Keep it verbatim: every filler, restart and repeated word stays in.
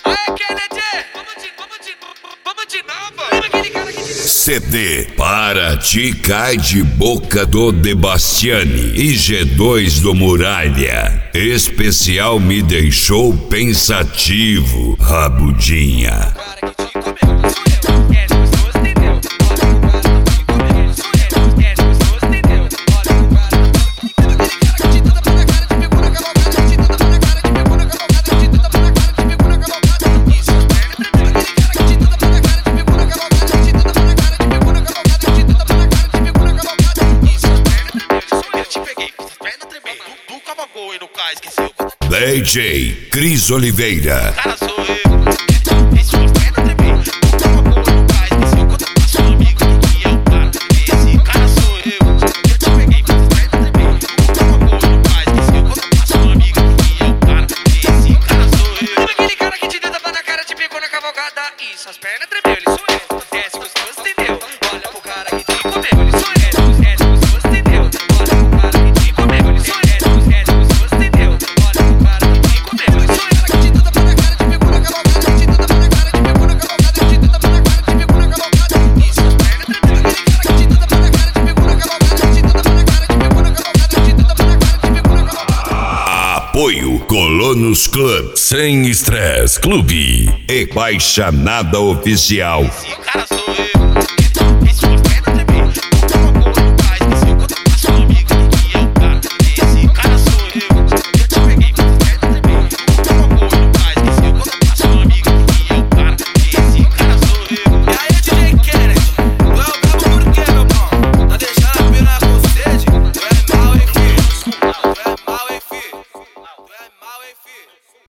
C D Para Ti Cai de Boca do Debastiani e G dois do Muralha. Especial Me Deixou Pensativo, Rabudinha. D J Cris Oliveira. Cara, sou eu. Esse suas pernas tremem. Tu tava boa no cais, esqueceu quando eu passo um amigo que é o cara. Esse cara sou eu. Eu te peguei com as pernas tremem. Tu tava boa no cais, esqueceu quando eu passo um amigo que é o cara. Esse cara sou eu. Sabe aquele cara que te deu tapa na cara, te pegou na cavalgada e suas pernas tremeu? Ele sou eu. Desce gostoso, entendeu? Olha pro cara que te comeu. Ele sou eu. Desce gostoso, entendeu? Olha pro cara que te comeu. Ele sou eu. Desce gostoso, entendeu? Olha pro cara que te comeu. Ele sou eu. Apoio Colonos Club, Sem Estresse Clube e Baixa Nada Oficial. Esse cara sou